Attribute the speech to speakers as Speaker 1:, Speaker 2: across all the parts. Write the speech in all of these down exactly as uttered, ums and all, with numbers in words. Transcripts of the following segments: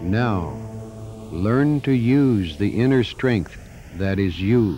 Speaker 1: Now, learn to use the inner strength that is you.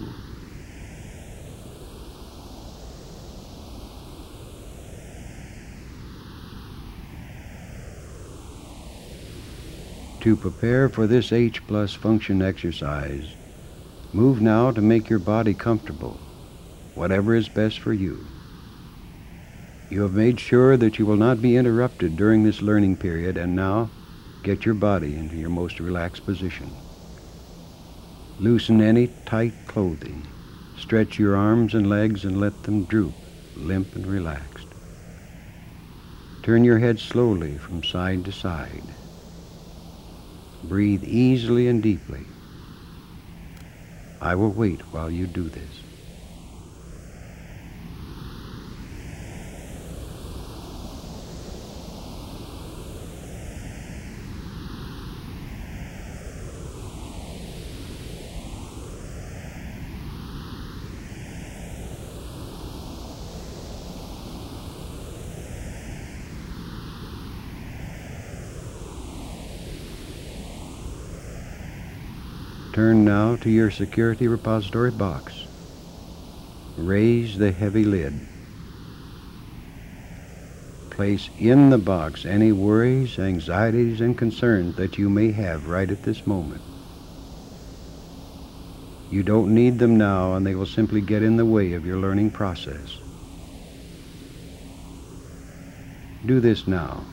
Speaker 1: To prepare for this H plus function exercise, move now to make your body comfortable, whatever is best for you. You have made sure that you will not be interrupted during this learning period, and now get your body into your most relaxed position. Loosen any tight clothing. Stretch your arms and legs and let them droop, limp and relaxed. Turn your head slowly from side to side. Breathe easily and deeply. I will wait while you do this. Turn now to your security repository box. Raise the heavy lid. Place in the box any worries, anxieties, and concerns that you may have right at this moment. You don't need them now, and they will simply get in the way of your learning process. Do this now.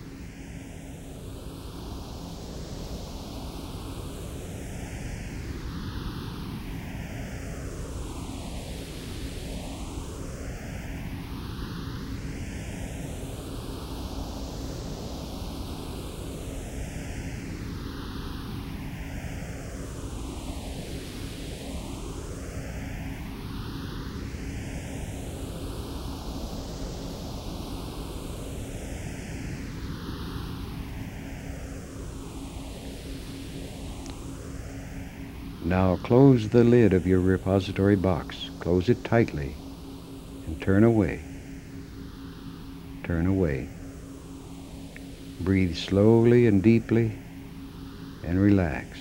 Speaker 1: Now close the lid of your repository box. Close it tightly and turn away. Turn away. Breathe slowly and deeply and relax.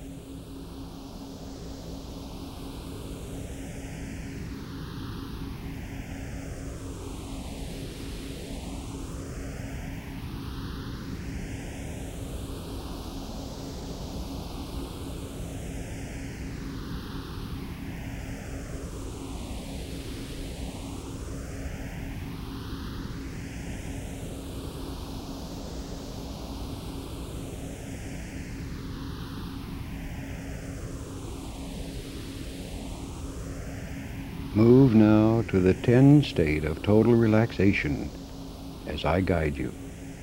Speaker 1: Move now to the ten state of total relaxation as I guide you.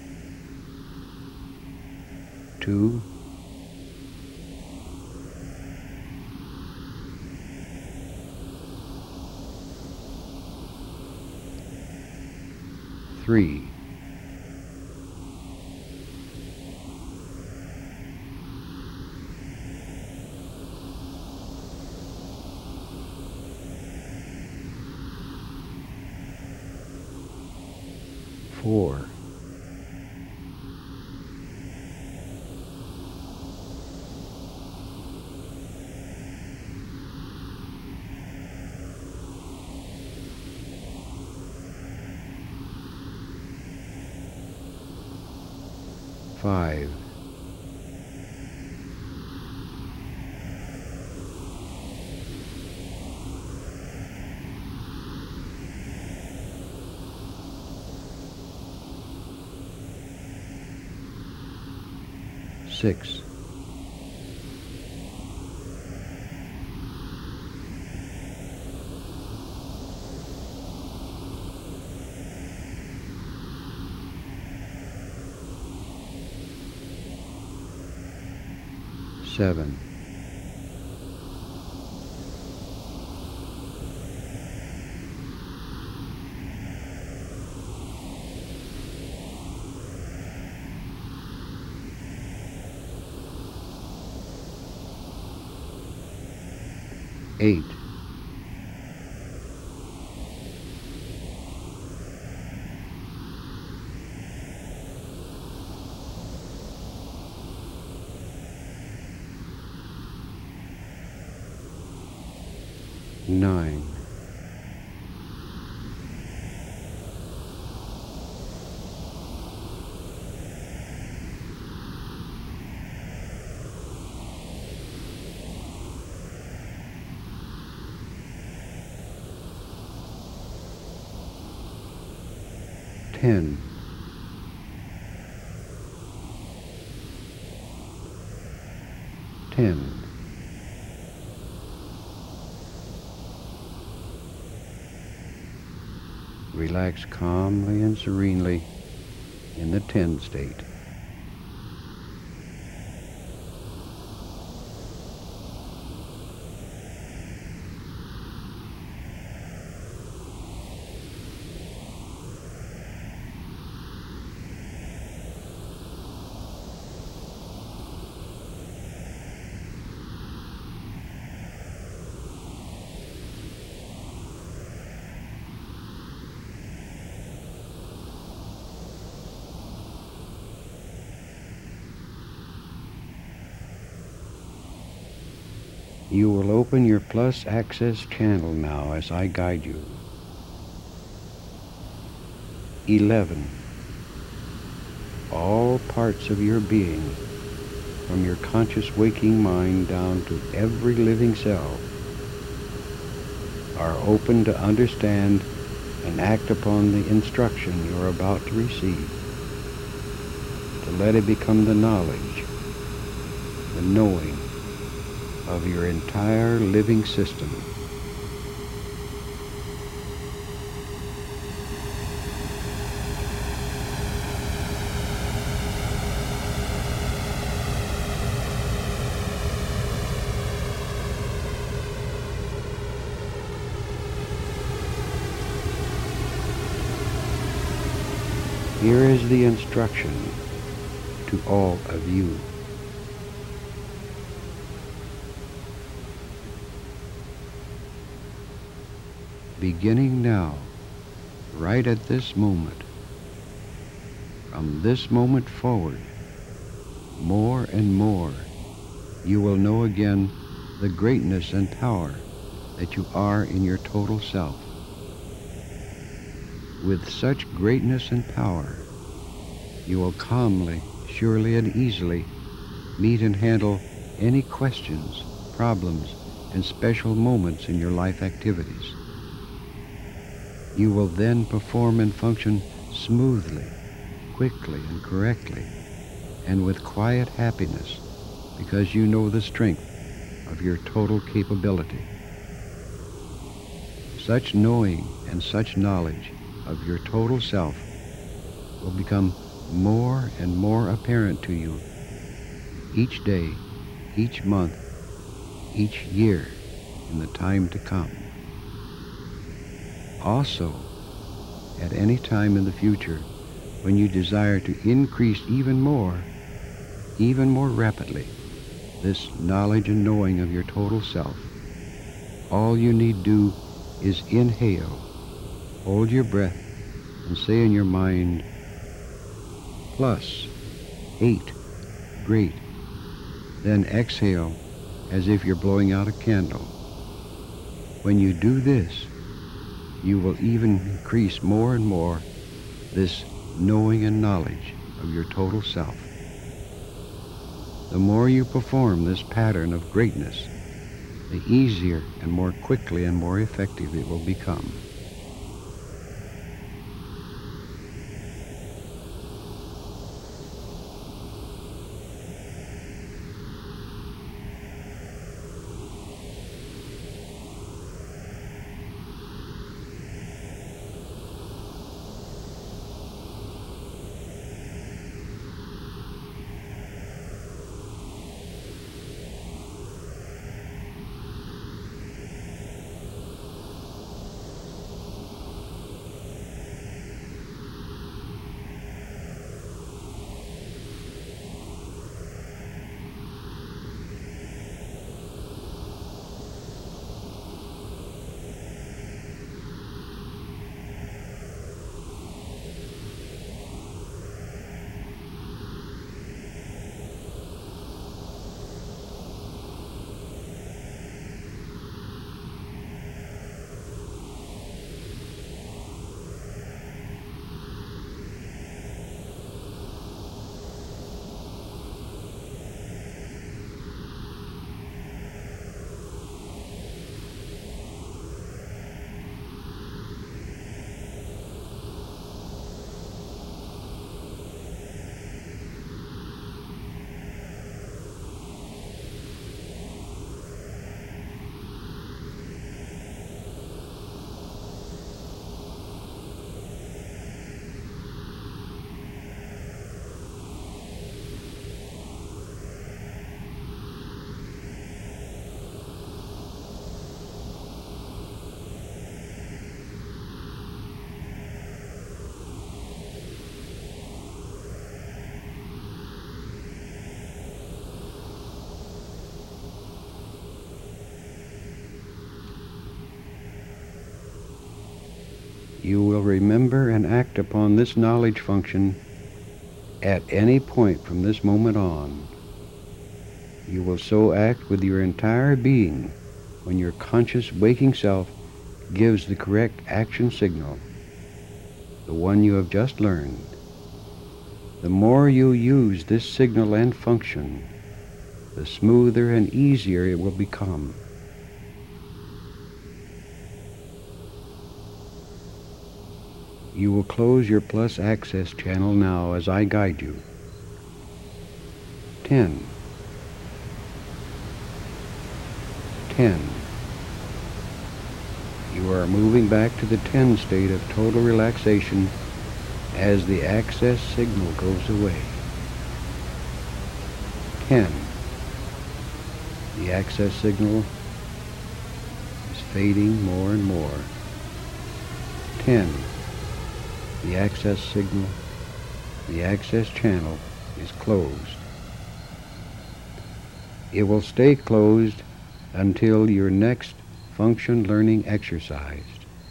Speaker 1: Two, three, four, five, six, seven, eight, nine, ten, ten, relax calmly and serenely in the ten state. You will open your plus access channel now as I guide you. eleven. All parts of your being, from your conscious waking mind down to every living cell, are open to understand and act upon the instruction you are about to receive, to let it become the knowledge, the knowing of your entire living system. Here is the instruction to all of you. Beginning now, right at this moment, from this moment forward, more and more, you will know again the greatness and power that you are in your total self. With such greatness and power, you will calmly, surely, and easily meet and handle any questions, problems, and special moments in your life activities. You will then perform and function smoothly, quickly, and correctly, and with quiet happiness, because you know the strength of your total capability. Such knowing and such knowledge of your total self will become more and more apparent to you each day, each month, each year in the time to come. Also, at any time in the future, when you desire to increase even more, even more rapidly, this knowledge and knowing of your total self, all you need do is inhale, hold your breath, and say in your mind, plus, eight, great. Then exhale as if you're blowing out a candle. When you do this, you will even increase more and more this knowing and knowledge of your total self. The more you perform this pattern of greatness, the easier and more quickly and more effective it will become. You will remember and act upon this knowledge function at any point from this moment on. You will so act with your entire being when your conscious waking self gives the correct action signal, the one you have just learned. The more you use this signal and function, the smoother and easier it will become. You will close your plus access channel now as I guide you. Ten. Ten. You are moving back to the ten state of total relaxation as the access signal goes away. Ten. The access signal is fading more and more. Ten. The access signal, the access channel is closed. It will stay closed until your next function learning exercise.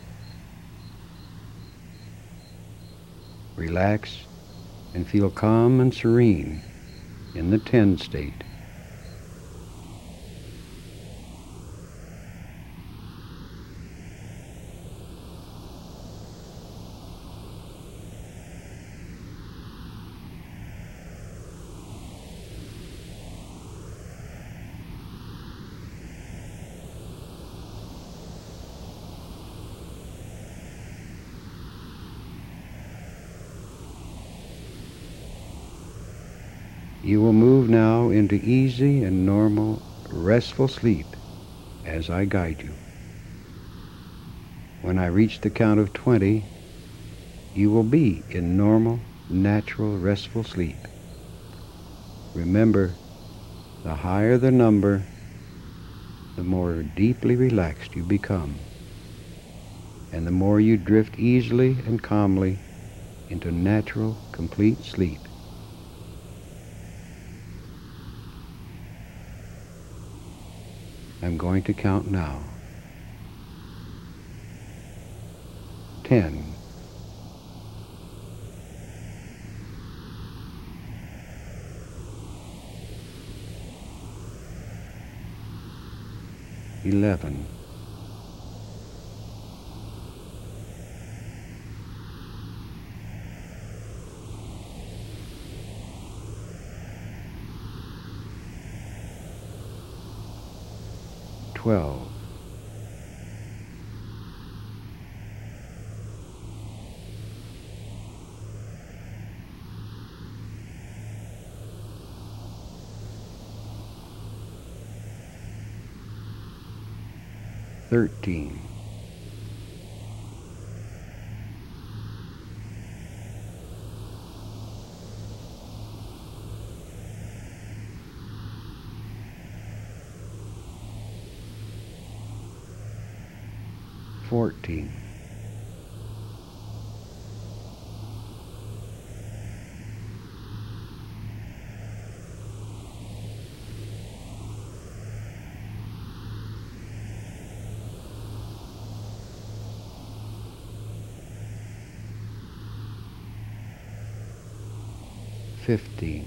Speaker 1: Relax and feel calm and serene in the ten state. You will move now into easy and normal, restful sleep as I guide you. When I reach the count of twenty, you will be in normal, natural, restful sleep. Remember, the higher the number, the more deeply relaxed you become, and the more you drift easily and calmly into natural, complete sleep. I'm going to count now. Ten. Eleven. Twelve. Thirteen. Fourteen. Fifteen.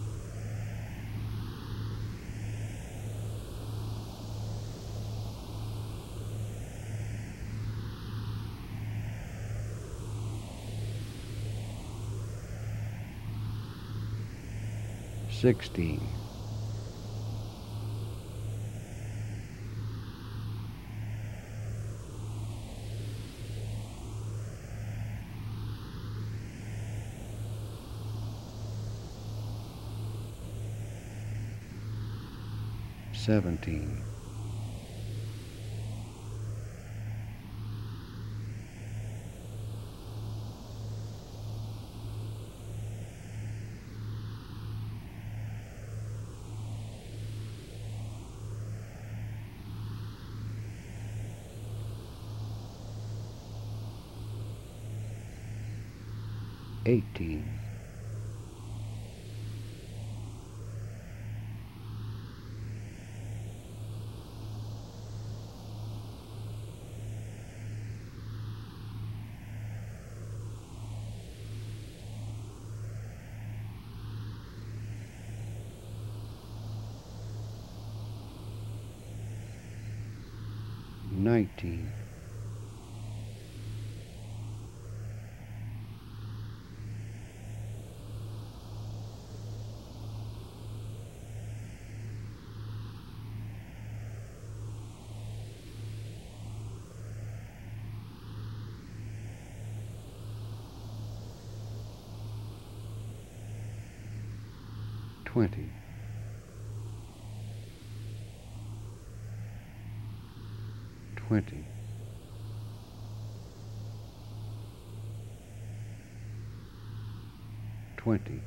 Speaker 1: Sixteen. Seventeen. Eighteen. nineteen, twenty, twenty, twenty,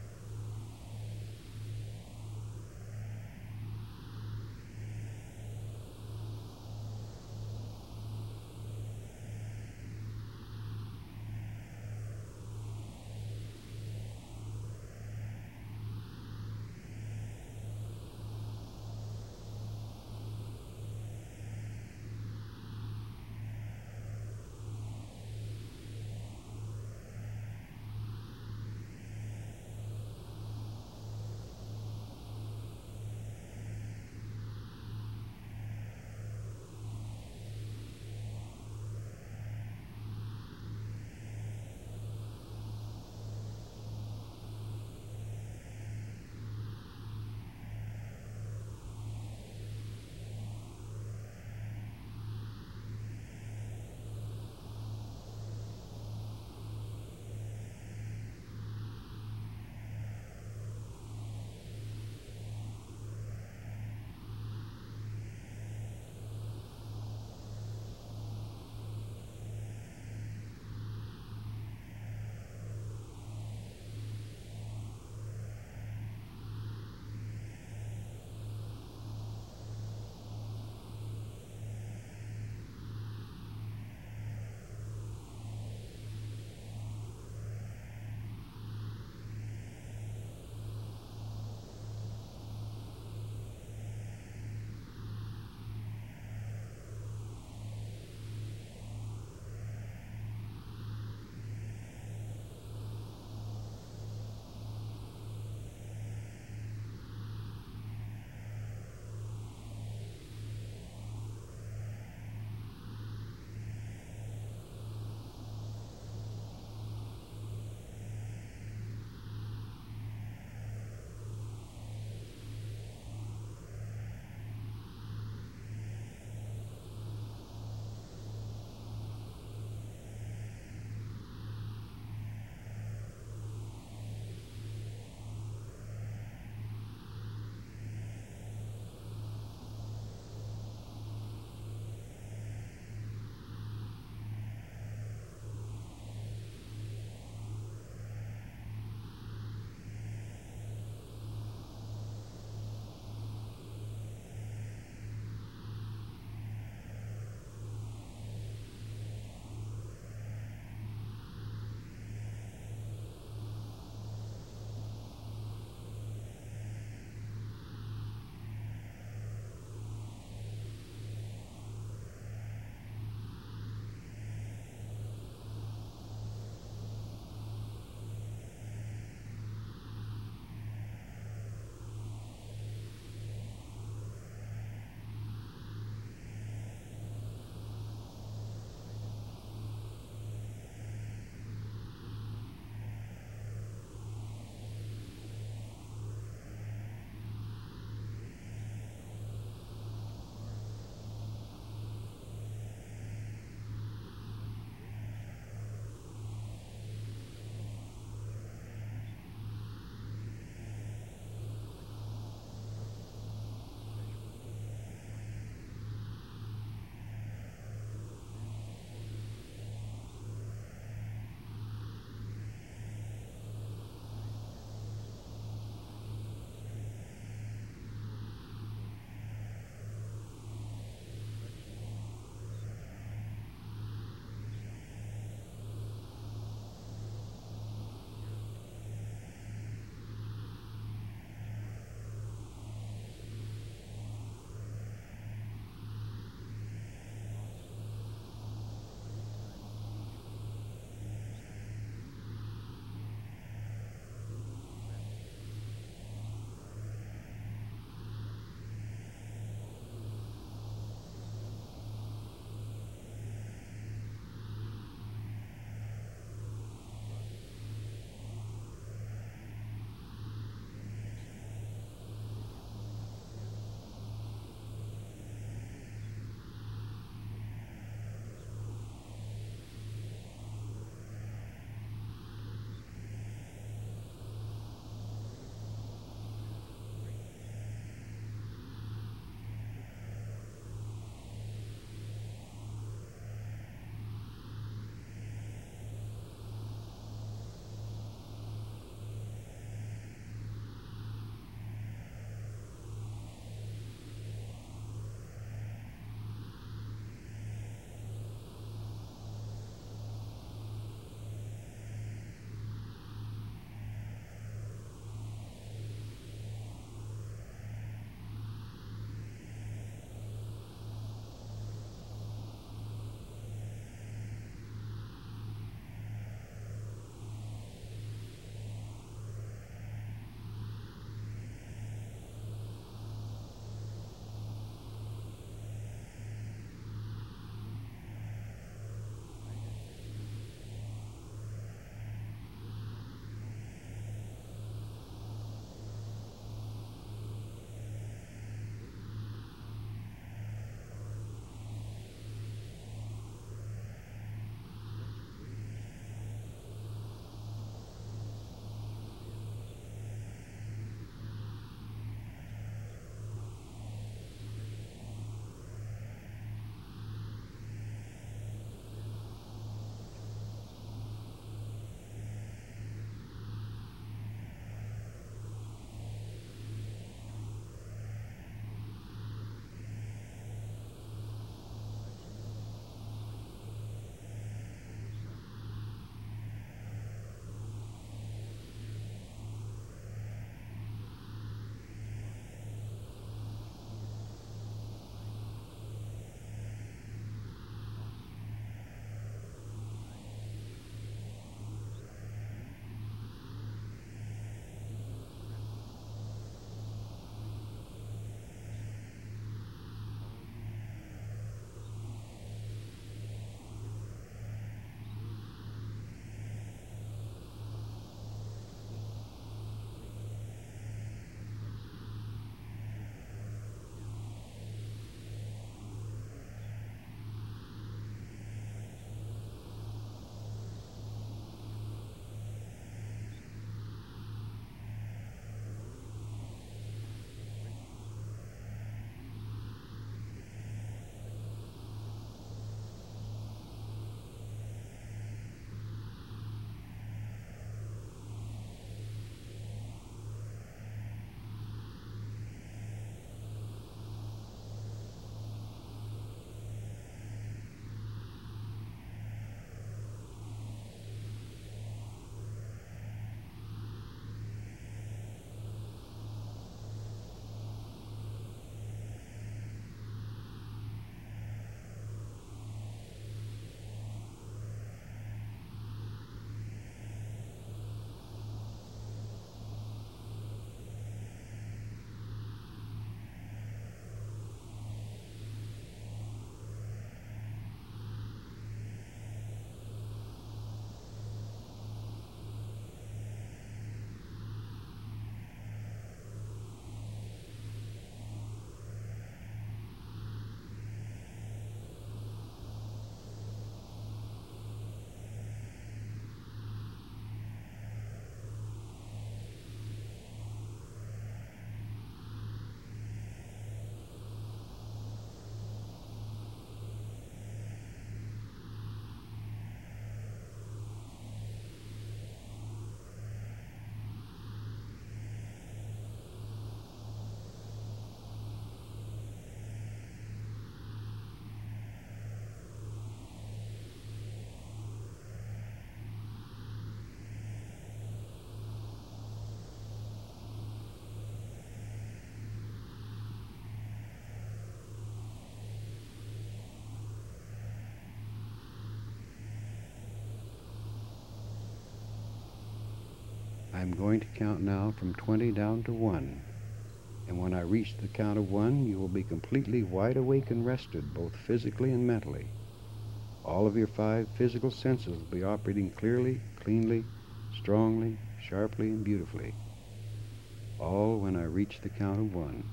Speaker 1: I'm going to count now from twenty down to one. And when I reach the count of one, you will be completely wide awake and rested, both physically and mentally. All of your five physical senses will be operating clearly, cleanly, strongly, sharply, and beautifully. All when I reach the count of one.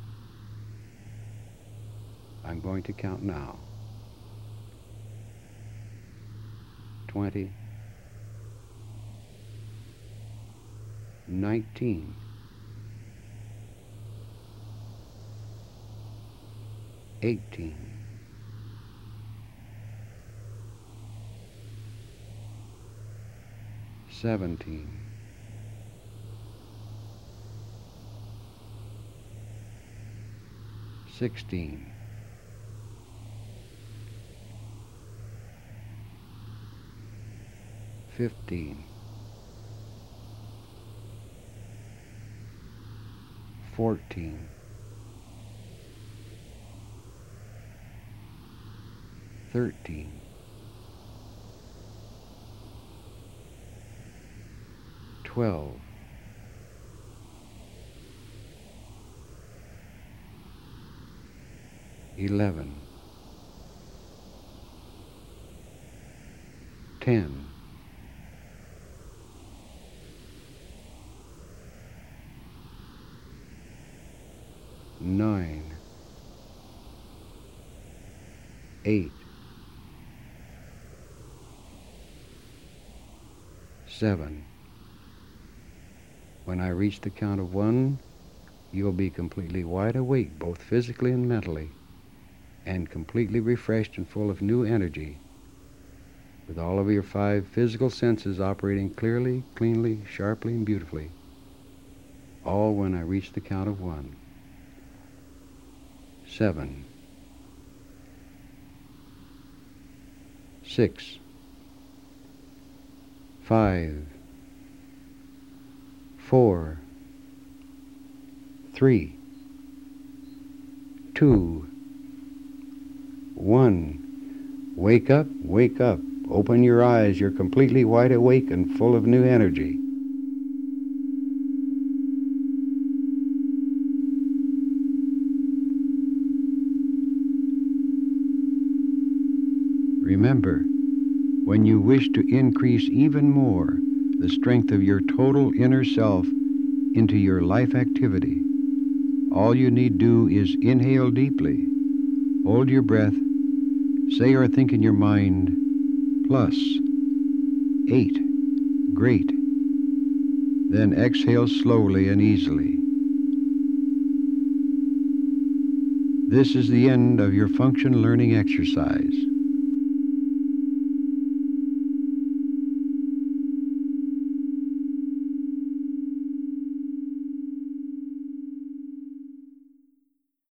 Speaker 1: I'm going to count now. Twenty. Nineteen. Eighteen. Seventeen. Sixteen. Fifteen. Fourteen. Thirteen. Twelve. Eleven. Ten. Nine. Eight. Seven. When I reach the count of one, you'll be completely wide awake, both physically and mentally, and completely refreshed and full of new energy, with all of your five physical senses operating clearly, cleanly, sharply, and beautifully, all when I reach the count of one. Seven. Six. Five. Four. Three. Two. One. Wake up, wake up. Open your eyes. You're completely wide awake and full of new energy. Remember, when you wish to increase even more the strength of your total inner self into your life activity, all you need do is inhale deeply, hold your breath, say or think in your mind, plus, eight, great. Then exhale slowly and easily. This is the end of your function learning exercise.